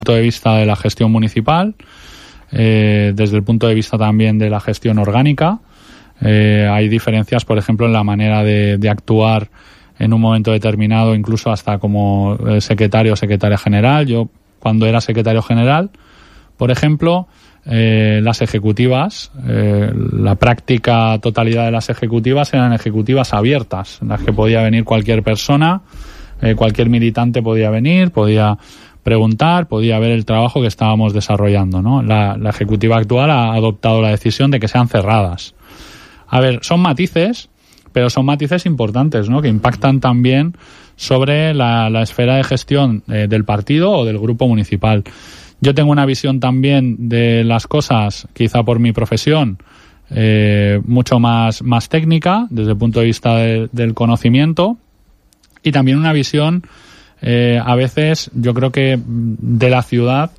punto de vista de la gestión municipal, desde el punto de vista también de la gestión orgánica. Hay diferencias, por ejemplo, en la manera de actuar en un momento determinado, incluso hasta como secretario o secretaria general. Yo, cuando era secretario general, por ejemplo, las ejecutivas, la práctica totalidad de las ejecutivas eran ejecutivas abiertas, en las que podía venir cualquier persona, cualquier militante podía venir, podía preguntar, podía ver el trabajo que estábamos desarrollando, ¿no? La ejecutiva actual ha adoptado la decisión de que sean cerradas. A ver, son matices, pero son matices importantes, ¿no? Que impactan también sobre la esfera de gestión del partido o del grupo municipal. Yo tengo una visión también de las cosas, quizá por mi profesión, mucho más técnica, desde el punto de vista del conocimiento, y también una visión, a veces, yo creo que de la ciudad,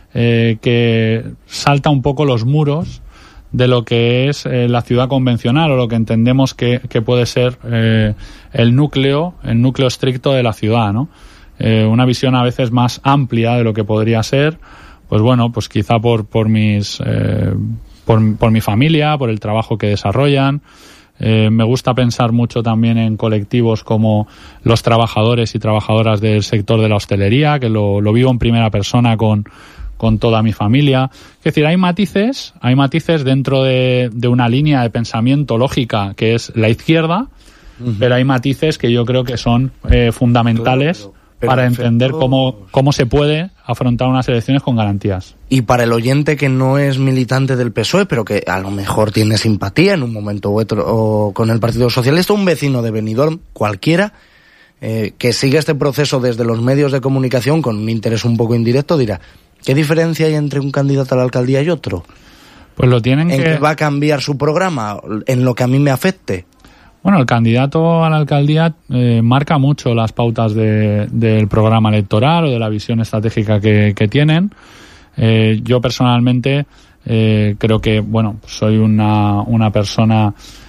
que salta un poco los muros de lo que es la ciudad convencional o lo que entendemos que puede ser el núcleo estricto de la ciudad, ¿no? Una visión a veces más amplia de lo que podría ser, pues bueno, pues quizá por mi familia, por el trabajo que desarrollan. Me gusta pensar mucho también en colectivos como los trabajadores y trabajadoras del sector de la hostelería, que lo vivo en primera persona con toda mi familia. Es decir, hay matices dentro de una línea de pensamiento lógica que es la izquierda, pero hay matices que yo creo que son fundamentales para entender cómo se puede afrontar unas elecciones con garantías. Y para el oyente que no es militante del PSOE, pero que a lo mejor tiene simpatía en un momento u otro o con el Partido Socialista, un vecino de Benidorm, cualquiera, que sigue este proceso desde los medios de comunicación con un interés un poco indirecto, dirá, ¿qué diferencia hay entre un candidato a la alcaldía y otro? Pues lo tienen ¿En qué va a cambiar su programa? ¿En lo que a mí me afecte? Bueno, el candidato a la alcaldía marca mucho las pautas del programa electoral o de la visión estratégica que tienen. Yo personalmente creo que, bueno, soy una persona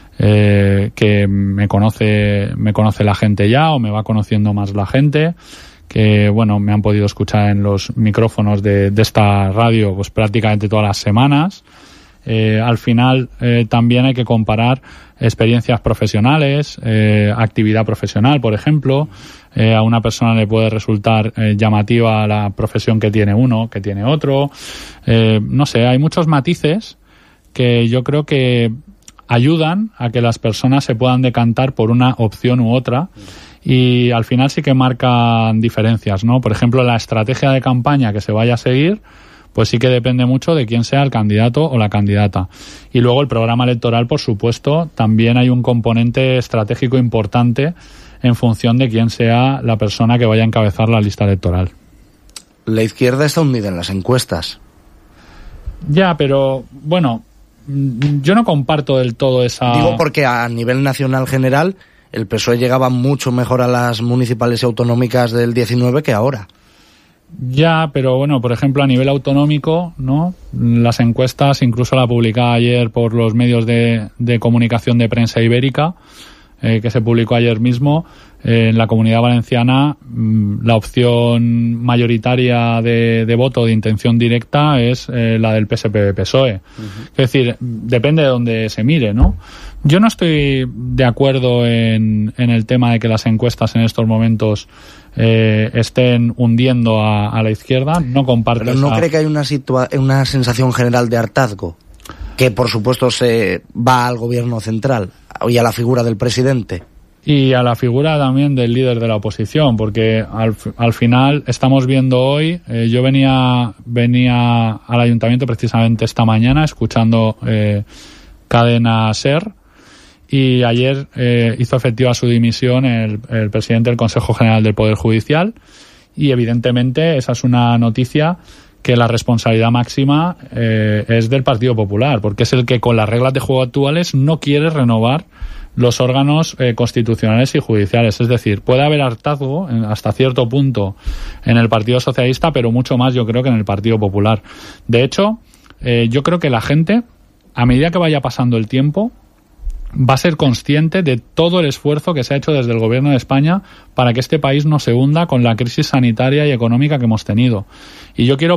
que me conoce la gente ya, o me va conociendo más la gente, que, bueno, me han podido escuchar en los micrófonos de esta radio pues prácticamente todas las semanas. Al final también hay que comparar experiencias profesionales, actividad profesional, por ejemplo. A una persona le puede resultar llamativa la profesión que tiene uno, que tiene otro. No sé, hay muchos matices que yo creo que ayudan a que las personas se puedan decantar por una opción u otra, y al final sí que marcan diferencias, ¿no? Por ejemplo, la estrategia de campaña que se vaya a seguir, pues sí que depende mucho de quién sea el candidato o la candidata. Y luego el programa electoral, por supuesto, también hay un componente estratégico importante en función de quién sea la persona que vaya a encabezar la lista electoral. La izquierda está hundida en las encuestas. Ya, pero bueno, yo no comparto del todo esa... Digo porque a nivel nacional general el PSOE llegaba mucho mejor a las municipales y autonómicas del 19 que ahora. Ya, pero bueno, por ejemplo, a nivel autonómico, ¿no? Las encuestas, incluso la publicada ayer por los medios de comunicación de prensa ibérica, que se publicó ayer mismo, en la Comunidad Valenciana, la opción mayoritaria de voto de intención directa es la del PSPV-PSOE. Es decir, depende de dónde se mire, ¿no? Yo no estoy de acuerdo en el tema de que las encuestas en estos momentos estén hundiendo a la izquierda. No comparto. Pero ¿no cree que hay una sensación general de hartazgo? Que por supuesto se va al gobierno central y a la figura del presidente. Y a la figura también del líder de la oposición, porque al final estamos viendo hoy, yo venía al ayuntamiento precisamente esta mañana escuchando Cadena SER, y ayer hizo efectiva su dimisión el presidente del Consejo General del Poder Judicial, y evidentemente esa es una noticia que la responsabilidad máxima es del Partido Popular, porque es el que con las reglas de juego actuales no quiere renovar los órganos constitucionales y judiciales. Es decir, puede haber hartazgo hasta cierto punto en el Partido Socialista, pero mucho más yo creo que en el Partido Popular. De hecho, yo creo que la gente, a medida que vaya pasando el tiempo, va a ser consciente de todo el esfuerzo que se ha hecho desde el Gobierno de España para que este país no se hunda con la crisis sanitaria y económica que hemos tenido. Y yo quiero